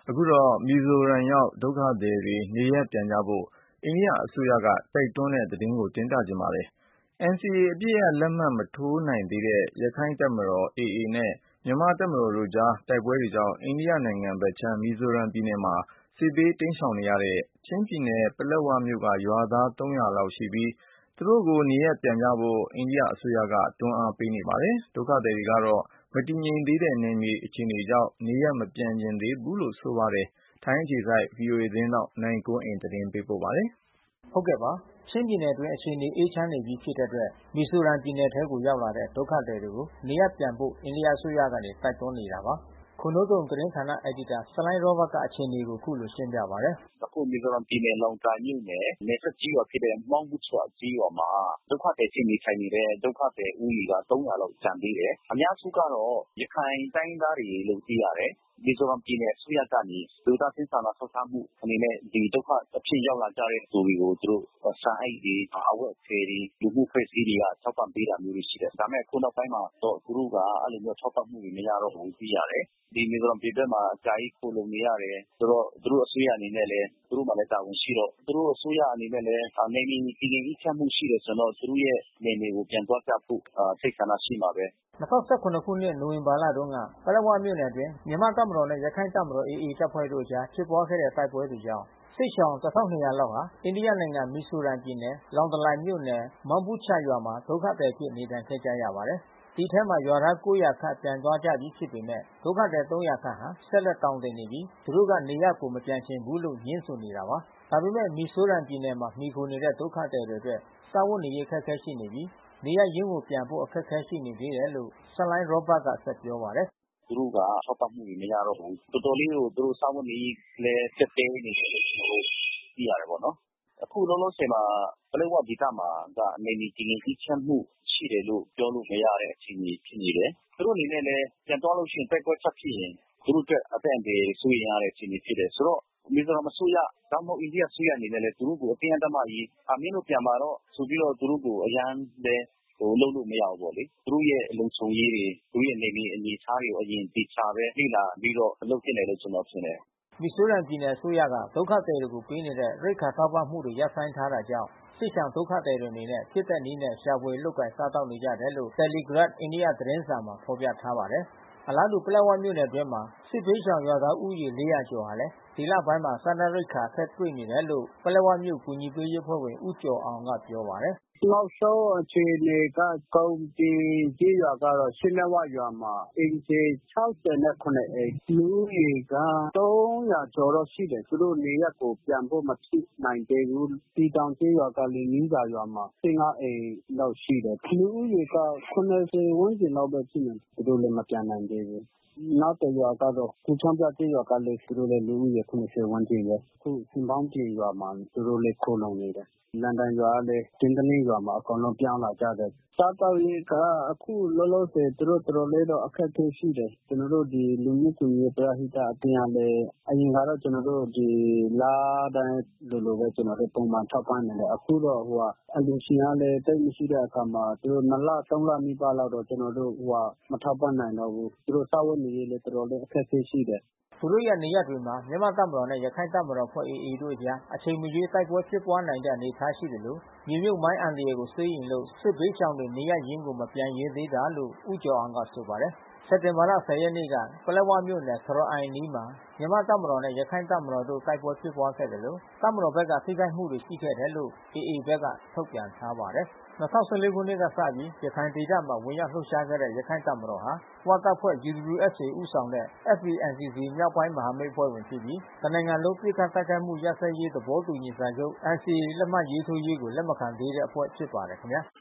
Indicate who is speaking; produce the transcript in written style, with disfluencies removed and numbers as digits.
Speaker 1: အခုတော့မီဇိုရမ်ရောက်ဒုက္ခသည်တွေနေရပ်ပြန်ကြဖို့အိန္ဒိယအစိုးရကတိုက်တွန်းတဲ့သတင်းကိုတင်ပြခြင်းပါတယ်။ NCA အပစ်ရပ်လက်မှတ်မထိုးနိုင်သေးတဲ့ရခိုင်တပ်မတော် AA နဲ့မြန်မာ့တပ်မတော်တို့ကြားတိုက်ပွဲတွေကြောင့်အိန္ဒိယနိုင်ငံဘက်ခြမ်းမီဇိုရမ်ပြည်နယ်မှာစစ်ဘေးတိမ်းရှောင်နေရတဲ့ချင်းပြည်နယ်ပလက်ဝမြို့ကရွာသား300လောက်ရှိပြီးသူတို့ကိုနေရပ်ပြန်ကြဖို့အိန္ဒိယအစိုးရကတွန်းအားပေးနေပါတယ်။ဒုက္ခသည်တွေကတော့မတည်ငြိမ်သေးတဲ့နယ်မြေအခြေအနေကြောင့်နေရပ်မပြန်ချင်သေးဘူးလို့ဆိုပါတယ်။ထိုင်းအခြေစိုက် VOA သတင်းထောက်နိုင်ကွန်းအိန်သတင်းပေးပို့ထားပါတယ်
Speaker 2: ။ ဟုတ်ကဲ့ပါ။ ချင်းပြည်နယ်အတွင်းအခြေအနေအေးချမ်းနေပြီဖြစ်တဲ့အတွက်မီဇိုရမ်ပြည်နယ်ထဲကိုရောက်လာတဲ့ဒုက္ခသည်တွေကိုနေရပ်ပြန်ဖို့အိန္ဒိယအစိုးရကနေတိုက်တွန်းနေတာပါ။ ခိုနိုးသုမ်သတင်းဌာနအယ်ဒီတာဆလိုင်းရောဘတ်ကအခြေအနေကိုအခုလိုရှင်းပြပါတယ်
Speaker 3: ။ "အခုမီဇိုရမ်ပြည်နယ်လောင်တန်မြို့နယ်နယ်စပ်ကျေးရွာဖြစ်တဲ့မောင်းဘူးဆွာကျေးရွာမှာဒုက္ခသည်အဖြစ်နေထိုင်နေတဲ့ဒုက္ခသည်ဦးရေက300လောက်ကျန်သေးတယ်။အများစုကတော့ရခိုင်တိုင်းရင်းသားတွေလို့သိရတယ်။မီဇိုရမ်ပြည်နယ်အစိုးရကနေလူသားချင်းစာနာထောက်ထားမှုအနေနဲ့ဒီဒုက္ခအဖြစ်ရောက်လာကြတဲ့သူတွေကိုသူတို့ဆန်အိတ်တွေအဝတ်အထည်တွေလူမှုအဖွဲ့အစည်းတွေကထောက်ပံ့ပေးတာမျိုးတွေရှိတယ်။ဒါပေမဲ့အခုနောက်ပိုင်းမှာတော့သူတို့ကအဲ့လိုမျိုးထောက်ပံ့မှုတွေမရတော့ဘူးသိရတယ်။ဒီမီဇိုရမ်ပြည်ဘက်မှာအကြာကြီးခိုလုံနေရတယ်ဆိုတော့သူတို့အစိုးရအနေနဲ့လည်းသူတို့မှာလည်းတာဝန်ရှိတော့သူတို့အစိုးရအနေနဲ့လည်းနယ်မြေတည်ငြိမ်အေးချမ်းမှုရှိတယ်ဆိုတော့သူတို့ရဲ့နယ်မြေကိုပြန်သွားကြဖို့စိတ်ဆန္ဒရှိမှာပဲ။
Speaker 2: " 2017ခုနှစ်နိုဝင်ဘာလတုန်းကပလက်ဝမြို့နယ်အတွင်းမြန်မာ့တပ်မတော်နဲ့ရခိုင့်တပ်မတော်AAတပ်ဖွဲ့တို့အကြားဖြစ်ပွားခဲ့တဲ့တိုက်ပွဲတွေကြောင့်စစ်ရှောင် 1200 လောက်ဟာအိန္ဒိယနိုင်ငံမီဇိုရမ်ပြည်နယ်လောင်တလိုင်မြို့နယ်မောင်းဘူးချရွာမှာဒုက္ခသည်အဖြစ်နေထိုင်ခဲ့ကြရပါတယ်။ ဒီအထဲမှာရွာသား900ခန့်ပြန်သွားကြပြီးဖြစ်ပေမဲ့ဒုက္ခသည်300ခန့်ဟာဆက်လက်တောင်းတင်နေပြီးသူတို့ကနေရပ်ကိုမပြန်ချင်ဘူးလို့ငြင်းဆိုနေတာပါ။ဒါပေမဲ့မီဇိုရမ်ပြည်နယ်မှာမှီခိုနေတဲ့ဒုက္ခသည်တွေအတွက်စားဝတ်နေရေးအခက်ခဲရှိနေပြီးနေရပ်ရင်းကိုပြန်ဖို့အခက်ခဲရှိနေသေးတယ်လို့ဆလိုင်းရောဘတ်ကဆက်ပြောပါတယ်
Speaker 3: ။"သူတို့ကထောက်ပံ့မှုတွေမရတော့ဘူး။တော်တော်လေးကိုသူတို့စားဝတ်နေရေးလည်းကျပ်တည်းနေတယ်လို့ကျွန်တော်တို့သိရတယ်ပေါ့နော်။အခုလောလောဆယ်မှာပလက်ဝဒေသမှာကနယ်မြေတည်ငြိမ်အေးချမ်းမှုရှိတယ်လို့ပြောလို့မရတဲ့အခြေအနေဖြစ်နေတယ်။သူတို့အနေနဲ့လည်းပြန်သွားလို့ရှိရင်တိုက်ပွဲထပ်ဖြစ်ရင်သူတို့အတွက်အသက်အန္တရာယ်စိုးရိမ်ရတဲ့အခြေအနေဖြစ်တယ်။ဆိုတော့မီဇိုရမ်အစိုးရဒါမှမဟုတ်အိန္ဒိယအစိုးရအနေနဲ့လည်းသူတို့ကိုအတင်းအဓမ္မကြီးမင်းတို့ပြန်ပါတော့ဆိုပြီးတော့သူတို့ကိုအရမ်းလည်းလုပ်လို့မရဘူးပေါ့လေ။သူတို့ရဲ့လုံခြုံရေးတွေသူတို့ရဲ့နယ်မြေအနေအထားတွေကိုအရင်သေချာပဲလေ့လာပြီးတော့လုပ်သင့်တယ်လို့ကျွန်တော်ထင်တယ်။
Speaker 2: " မီဇိုရမ်ပြည်နယ်အစိုးရကဒုက္ခသည်တွေကိုပေးနေတဲ့ရိက္ခာထောက်ပံ့မှုတွေရပ်ဆိုင်းထားတာကြောင့်စစ်ရှောင်ဒုက္ခသည်တွေအနေနဲ့ဖြစ်တဲ့နည်းနဲ့ရှာဖွေလုပ်ကိုင်စားသောက်နေကြတယ်လို့ တယ်လီဂရတ်အိန္ဒိယသတင်းစာမှာဖော်ပြထားပါတယ်။ အလားတူပလက်ဝမြို့နယ်အတွင်းမှာစစ်ဘေးရှောင်ရွာသားဦးရေ400ကျော်ဟာလည်းဒီလပိုင်းမှာစားနပ်ရိက္ခာအခက်တွေ့နေတယ်လို့ပလက်ဝမြို့ကူညီပေးရေးအဖွဲ့ဝင်ဦးကျော်အောင်ကပြောပါတယ်
Speaker 4: ။"နောက်ဆုံးအခြေအနေကကုမ္ပတီကျေးရွာကတော့ရှစ်လက်ဝရွာမှာအိမ်ခြေ67အိမ်လူဦးရေက300ကျော်တော့ရှိတယ်။သူတို့နေရပ်ကိုပြန်ဖို့မဖြစ်နိုင်သေးဘူး။စည်တောင်ကျေးရွာကလည်းနီးသာရွာမှာ15အိမ်လောက်ရှိတယ်။လူဦးရေက70ဝန်းကျင်လောက်ပဲရှိမယ်။သူတို့လည်းမပြန်နိုင်သေးဘူး။နောက်တရွာကတော့ကူချောင်းပြကျေးရွာကလည်းသူတို့လည်းလူဦးရေ70ဝန်းကျင်ပဲ။အခုဆင်ပေါင်းပြင်ရွာမှာသူတို့လည်းခိုလှုံနေတယ်။လန်တန်ရွာကလည်းတင်းတလင်းရွာမှာအကုန်လုံးပြောင်းလာကြတယ်။စားသောက်ရေးကအခုလောလောဆယ်သူတို့တော်တော်လေးတော့အခက်ခဲရှိတယ်။ကျွန်တော်တို့ဒီလူမှုကူညီရေးပရဟိတအသင်းကလည်းအရင်ကတော့ကျွန်တော်တို့ဒီလတိုင်းလိုပဲကျွန်တော်တို့ပုံမှန်ထောက်ပံ့နေတယ်။အခုတော့အလှူရှင်ကလည်းသိပ်မရှိတဲ့အခါမှာသူတို့2လ3လနီးပါးလောက်တော့ကျွန်တော်တို့မထောက်ပံ့နိုင်တော့ဘူး။သူတို့စားဝတ်နေရေးလည်းတော်တော်လေးအခက်ခဲရှိတယ်။
Speaker 2: " သူတို့ရဲ့နေရပ်တွေမှာမြန်မာ့တပ်မတော်နဲ့ရခိုင့်တပ်မတော်အဖွဲ့AAတို့အကြားအချိန်မရွေးတိုက်ပွဲဖြစ်ပွါးနိုင်တဲ့အနေအထားရှိသလိုမြေမြုပ်မိုင်းအန္တရာယ်ကိုစိုးရိမ်လို့စစ်ဘေးရှောင်တွေနေရပ်ရင်းကိုမပြန်ရဲသေးတာလို့ဦးကျော်အောင်ကဆိုပါတယ်။ စက်တင်ဘာလ10ရက်နေ့ကပလက်ဝမြို့နယ်ခရောင်အိုင်အနီးမှာမြန်မာ့တပ်မတော်နဲ့ရခိုင့်တပ်မတော်တို့တိုက်ပွဲဖြစ်ပွါးခဲ့သလိုတပ်မတော်ဘက်ကထိခိုက်မှုတွေရှိခဲ့တယ်လို့AAဘက်ကထုတ်ပြန်ထားပါတယ်။ 2014ခုနှစ်ကစပြီးရခိုင်ဒေသမှာဝင်ရောက်လှုပ်ရှားခဲ့တဲ့ရခိုင့်တပ်မတော်ဟာဝတပ်ဖွဲ့UWSAဦးဆောင်တဲ့FPNCCမြောက်ပိုင်းမဟာမိတ်အဖွဲ့ဝင်ဖြစ်ပြီးတနိုင်ငံလုံးပစ်ခတ်တိုက်ခိုက်မှုရပ်စဲရေးသဘောတူညီစာချုပ်NCAလက်မှတ်ရေးထိုးရေးကိုလက်မခံသေးတဲ့အဖွဲ့ဖြစ်ပါတယ်ခင်ဗျာ။